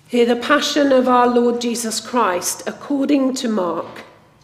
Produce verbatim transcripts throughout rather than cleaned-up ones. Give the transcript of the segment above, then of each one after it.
Hear the passion of our Lord Jesus Christ according to Mark.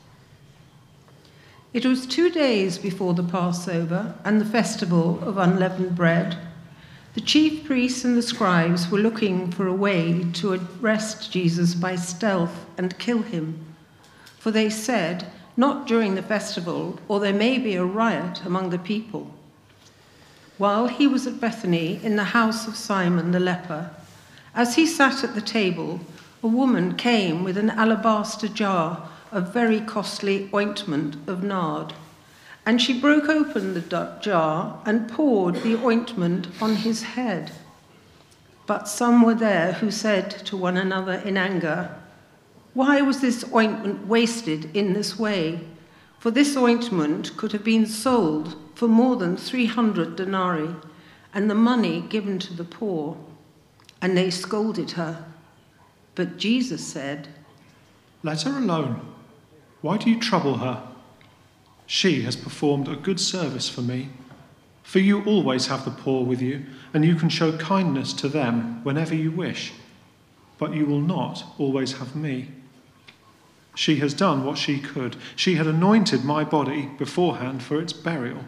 It was two days before the Passover and the festival of unleavened bread. The chief priests and the scribes were looking for a way to arrest Jesus by stealth and kill him. For they said, "Not during the festival, or there may be a riot among the people." While he was at Bethany in the house of Simon the leper, as he sat at the table, a woman came with an alabaster jar of very costly ointment of nard, and she broke open the jar and poured the ointment on his head. But some were there who said to one another in anger, "Why was this ointment wasted in this way? For this ointment could have been sold for more than three hundred denarii, and the money given to the poor." And they scolded her. But Jesus said, "Let her alone. Why do you trouble her? She has performed a good service for me. For you always have the poor with you, and you can show kindness to them whenever you wish. But you will not always have me. She has done what she could. She had anointed my body beforehand for its burial.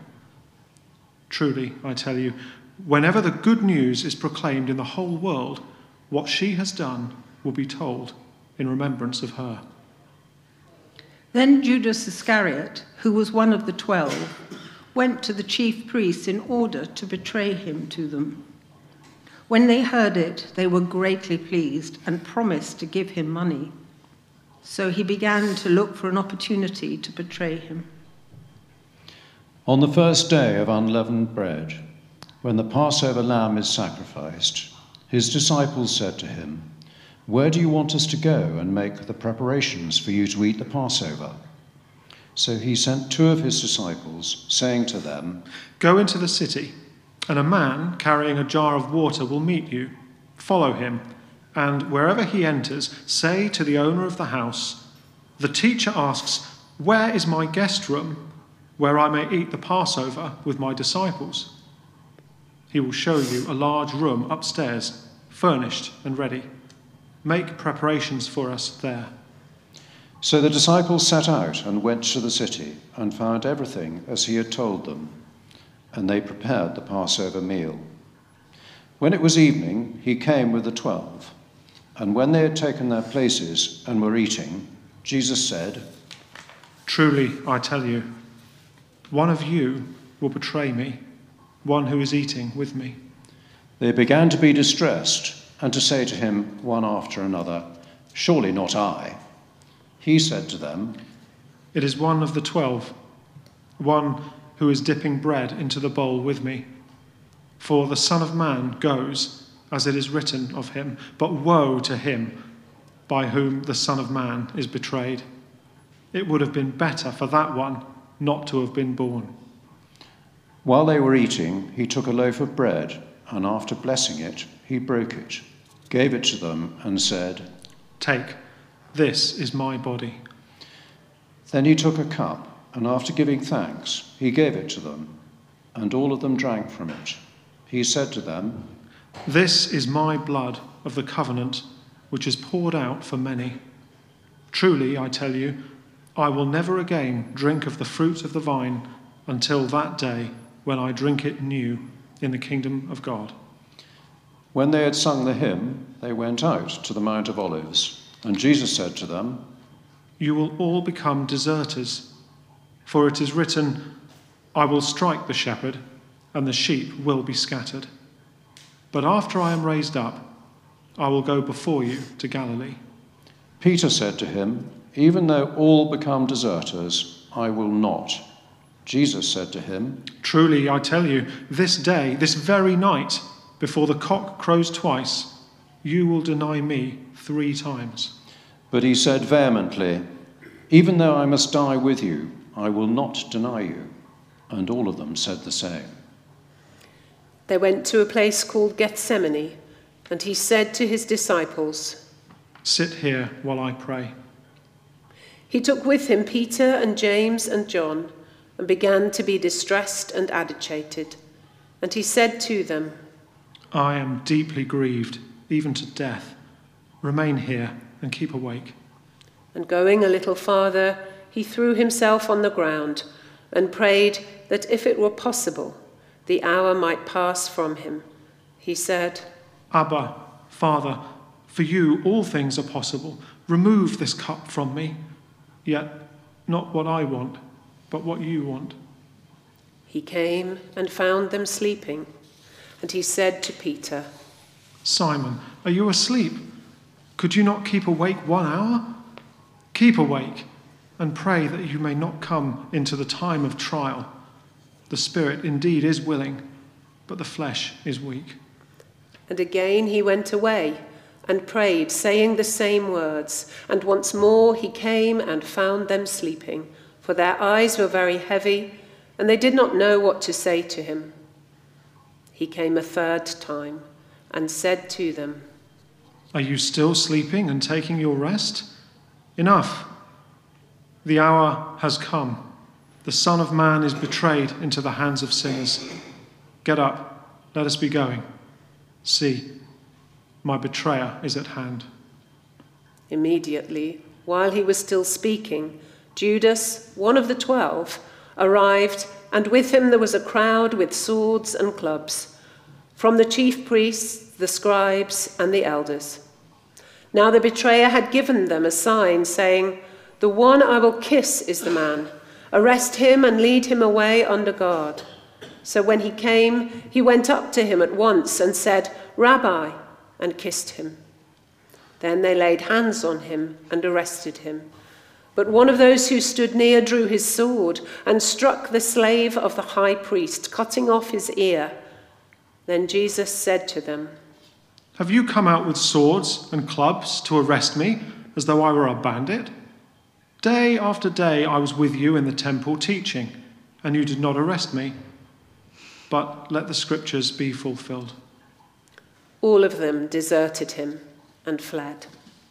Truly, I tell you, whenever the good news is proclaimed in the whole world, what she has done will be told in remembrance of her." Then Judas Iscariot, who was one of the twelve, went to the chief priests in order to betray him to them. When they heard it, they were greatly pleased and promised to give him money. So he began to look for an opportunity to betray him. On the first day of unleavened bread, when the Passover lamb is sacrificed, his disciples said to him, "Where do you want us to go and make the preparations for you to eat the Passover?" So he sent two of his disciples, saying to them, "Go into the city, and a man carrying a jar of water will meet you. Follow him, and wherever he enters, say to the owner of the house, 'The teacher asks, where is my guest room, where I may eat the Passover with my disciples?' He will show you a large room upstairs, furnished and ready. Make preparations for us there." So the disciples set out and went to the city and found everything as he had told them, and they prepared the Passover meal. When it was evening, he came with the twelve, and when they had taken their places and were eating, Jesus said, "Truly, I tell you, one of you will betray me, one who is eating with me." They began to be distressed and to say to him one after another, "Surely not I." He said to them, "It is one of the twelve, one who is dipping bread into the bowl with me. For the Son of Man goes, as it is written of him, but woe to him by whom the Son of Man is betrayed. It would have been better for that one not to have been born." While they were eating, he took a loaf of bread, and after blessing it, he broke it, gave it to them, and said, "Take, this is my body." Then he took a cup, and after giving thanks, he gave it to them, and all of them drank from it. He said to them, "This is my blood of the covenant, which is poured out for many. Truly, I tell you, I will never again drink of the fruit of the vine until that day when I drink it new in the kingdom of God." When they had sung the hymn, they went out to the Mount of Olives, and Jesus said to them, "You will all become deserters, for it is written, 'I will strike the shepherd, and the sheep will be scattered.' But after I am raised up, I will go before you to Galilee." Peter said to him, "Even though all become deserters, I will not." Jesus said to him, "Truly, I tell you, this day, this very night, before the cock crows twice, you will deny me three times." But he said vehemently, "Even though I must die with you, I will not deny you." And all of them said the same. They went to a place called Gethsemane, and he said to his disciples, "Sit here while I pray." He took with him Peter and James and John, and began to be distressed and agitated. And he said to them, "I am deeply grieved, even to death. remain here and keep awake." And going a little farther, he threw himself on the ground and prayed that if it were possible, the hour might pass from him. He said, "Abba, Father, for you all things are possible. Remove this cup from me, yet not what I want, but what you want." He came and found them sleeping, and he said to Peter, "Simon, are you asleep? Could you not keep awake one hour? Keep awake and pray that you may not come into the time of trial. The spirit indeed is willing, but the flesh is weak." And again he went away and prayed, saying the same words. And once more he came and found them sleeping, for their eyes were very heavy, and they did not know what to say to him. He came a third time and said to them, "Are you still sleeping and taking your rest? Enough. The hour has come. The Son of Man is betrayed into the hands of sinners. Get up, let us be going. See, my betrayer is at hand." Immediately, while he was still speaking, Judas, one of the twelve, arrived, and with him there was a crowd with swords and clubs, from the chief priests, the scribes, and the elders. Now the betrayer had given them a sign, saying, "The one I will kiss is the man. Arrest him and lead him away under guard." So when he came, he went up to him at once and said, "Rabbi," and kissed him. Then they laid hands on him and arrested him. But one of those who stood near drew his sword and struck the slave of the high priest, cutting off his ear. Then Jesus said to them, "Have you come out with swords and clubs to arrest me as though I were a bandit? Day after day I was with you in the temple teaching, and you did not arrest me. But let the scriptures be fulfilled." All of them deserted him and fled.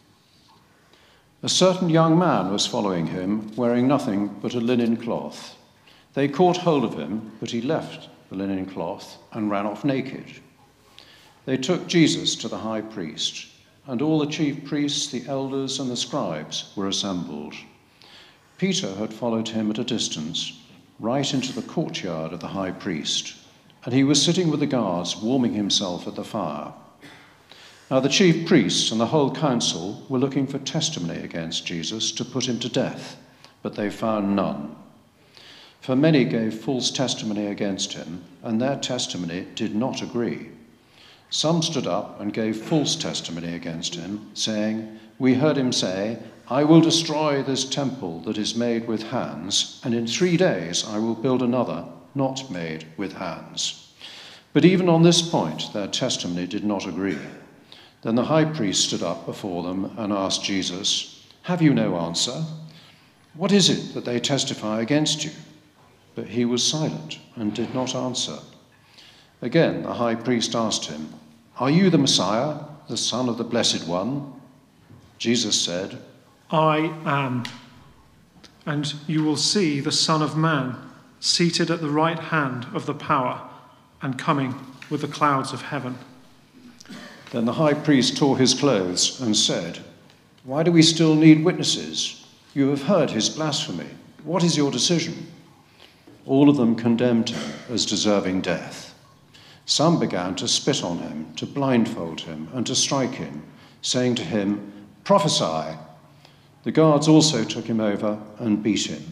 A certain young man was following him, wearing nothing but a linen cloth. They caught hold of him, but he left the linen cloth and ran off naked. They took Jesus to the high priest, and all the chief priests, the elders, and the scribes were assembled. Peter had followed him at a distance, right into the courtyard of the high priest, and he was sitting with the guards, warming himself at the fire. Now the chief priests and the whole council were looking for testimony against Jesus to put him to death, but they found none. For many gave false testimony against him, and their testimony did not agree. Some stood up and gave false testimony against him, saying, "We heard him say, 'I will destroy this temple that is made with hands, and in three days I will build another not made with hands.' But even on this point their testimony did not agree. Then the high priest stood up before them and asked Jesus, 'Have you no answer? What is it that they testify against you?' But he was silent and did not answer. Again the high priest asked him, 'Are you the Messiah, the Son of the Blessed One?' Jesus said, 'I am. And you will see the Son of Man seated at the right hand of the power and coming with the clouds of heaven.' Then the high priest tore his clothes and said, 'Why do we still need witnesses? You have heard his blasphemy. What is your decision?' All of them condemned him as deserving death. Some began to spit on him, to blindfold him, and to strike him, saying to him, 'Prophesy.' The guards also took him over and beat him.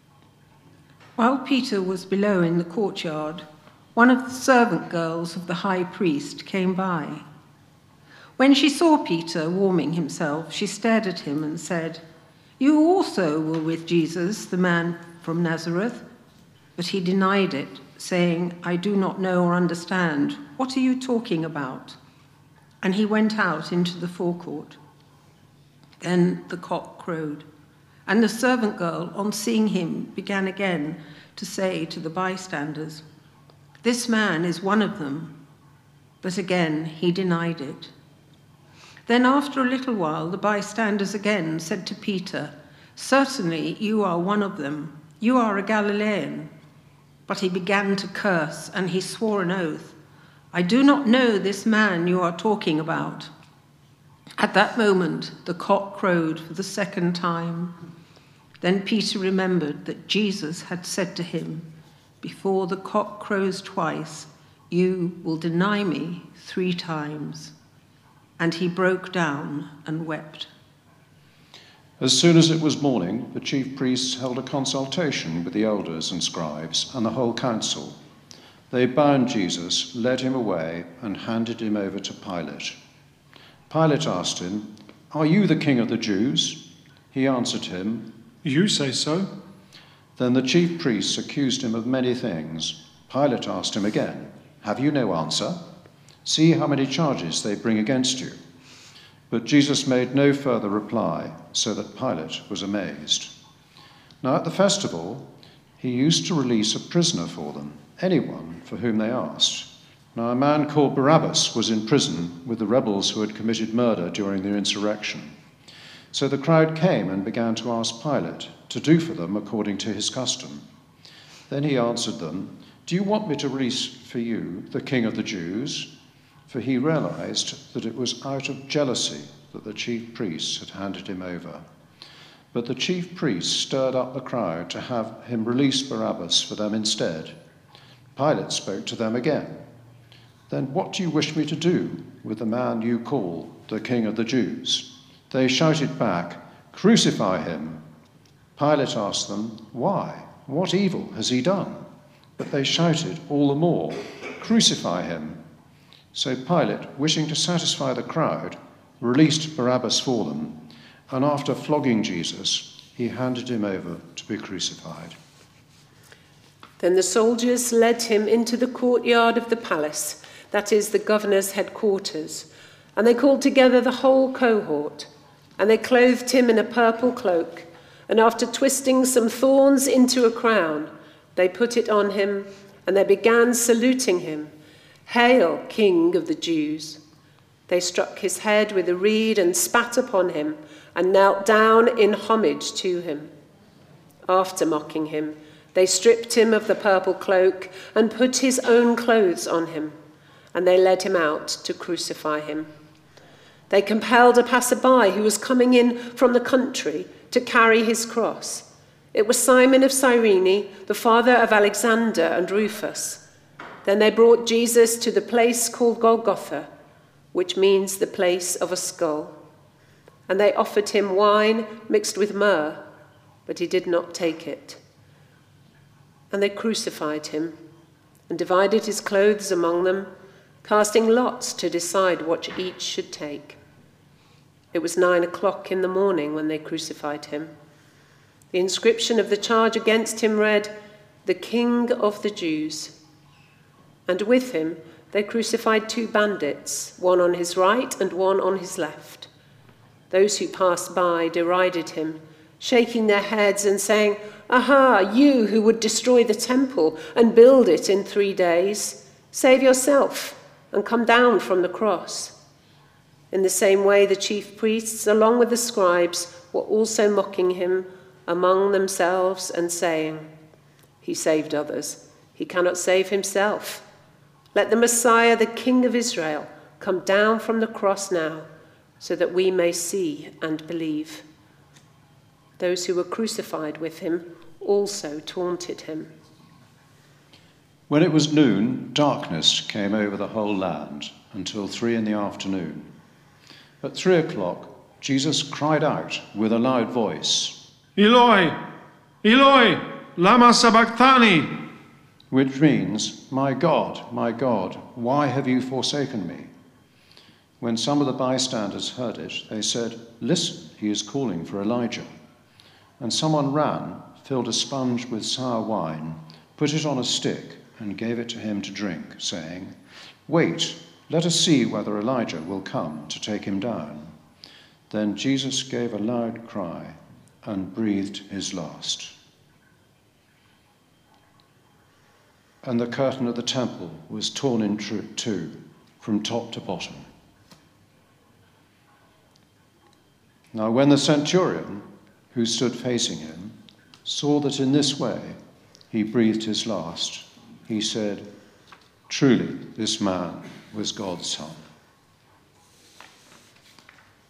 While Peter was below in the courtyard, one of the servant girls of the high priest came by. When she saw Peter warming himself, she stared at him and said, 'You also were with Jesus, the man from Nazareth.' But he denied it, saying, 'I do not know or understand. What are you talking about?' And he went out into the forecourt. Then the cock crowed, and the servant girl, on seeing him, began again to say to the bystanders, 'This man is one of them.' But again he denied it. Then after a little while the bystanders again said to Peter, 'Certainly you are one of them. You are a Galilean.' But he began to curse, and he swore an oath, 'I do not know this man you are talking about.' At that moment, the cock crowed for the second time. Then Peter remembered that Jesus had said to him, "Before the cock crows twice, you will deny me three times." And he broke down and wept. As soon as it was morning, the chief priests held a consultation with the elders and scribes and the whole council. They bound Jesus, led him away, and handed him over to Pilate. Pilate asked him, "Are you the king of the Jews?" He answered him, "You say so." Then the chief priests accused him of many things. Pilate asked him again, "Have you no answer? See how many charges they bring against you." But Jesus made no further reply, so that Pilate was amazed. Now at the festival, he used to release a prisoner for them, anyone for whom they asked. Now a man called Barabbas was in prison with the rebels who had committed murder during the insurrection. So the crowd came and began to ask Pilate to do for them according to his custom. Then he answered them, "Do you want me to release for you the king of the Jews?" For he realized that it was out of jealousy that the chief priests had handed him over. But the chief priests stirred up the crowd to have him release Barabbas for them instead. Pilate spoke to them again. "Then what do you wish me to do with the man you call the king of the Jews?" They shouted back, "Crucify him." Pilate asked them, "Why? What evil has he done?" But they shouted all the more, "Crucify him." So Pilate, wishing to satisfy the crowd, released Barabbas for them, and after flogging Jesus, he handed him over to be crucified. Then the soldiers led him into the courtyard of the palace, that is, the governor's headquarters, and they called together the whole cohort, and they clothed him in a purple cloak, and after twisting some thorns into a crown, they put it on him, and they began saluting him, "Hail, King of the Jews!" They struck his head with a reed and spat upon him, and knelt down in homage to him. After mocking him, they stripped him of the purple cloak and put his own clothes on him, and they led him out to crucify him. They compelled a passerby who was coming in from the country to carry his cross. It was Simon of Cyrene, the father of Alexander and Rufus. Then they brought Jesus to the place called Golgotha, which means the place of a skull. And they offered him wine mixed with myrrh, but he did not take it. And they crucified him and divided his clothes among them, casting lots to decide what each should take. It was nine o'clock in the morning when they crucified him. The inscription of the charge against him read, "The King of the Jews." And with him they crucified two bandits, one on his right and one on his left. Those who passed by derided him, shaking their heads and saying, "Aha, you who would destroy the temple and build it in three days, save yourself and come down from the cross." In the same way, the chief priests, along with the scribes, were also mocking him among themselves and saying, "He saved others. He cannot save himself. Let the Messiah, the King of Israel, come down from the cross now, so that we may see and believe." Those who were crucified with him also taunted him. When it was noon, darkness came over the whole land until three in the afternoon. At three o'clock, Jesus cried out with a loud voice, "Eloi, Eloi, lama sabachthani," which means, "My God, my God, why have you forsaken me?" When some of the bystanders heard it, they said, "Listen, he is calling for Elijah." And someone ran, filled a sponge with sour wine, put it on a stick, and gave it to him to drink, saying, "Wait, let us see whether Elijah will come to take him down." Then Jesus gave a loud cry and breathed his last. And the curtain of the temple was torn in two, from top to bottom. Now when the centurion, who stood facing him, saw that in this way he breathed his last, he said, "Truly, this man was God's son."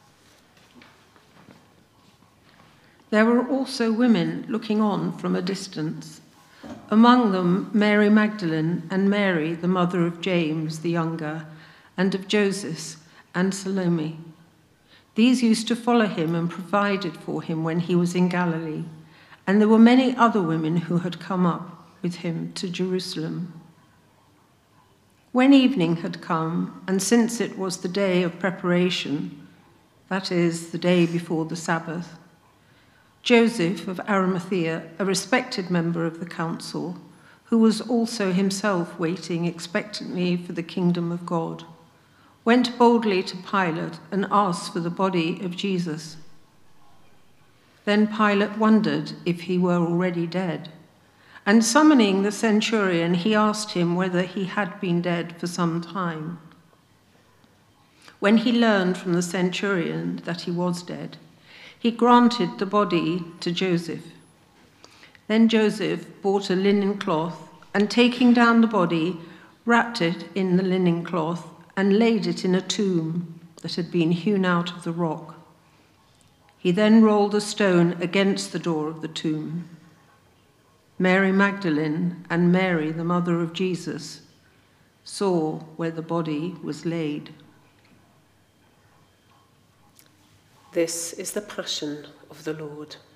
There were also women looking on from a distance, among them Mary Magdalene and Mary, the mother of James the younger, and of Joseph and Salome. These used to follow him and provided for him when he was in Galilee, and there were many other women who had come up with him to Jerusalem. When evening had come, and since it was the day of preparation, that is, the day before the Sabbath, Joseph of Arimathea, a respected member of the council, who was also himself waiting expectantly for the kingdom of God, went boldly to Pilate and asked for the body of Jesus. Then Pilate wondered if he were already dead, and summoning the centurion, he asked him whether he had been dead for some time. When he learned from the centurion that he was dead, he granted the body to Joseph. Then Joseph bought a linen cloth, and taking down the body, wrapped it in the linen cloth, and laid it in a tomb that had been hewn out of the rock. He then rolled a stone against the door of the tomb. Mary Magdalene and Mary, the mother of Jesus, saw where the body was laid. This is the passion of the Lord.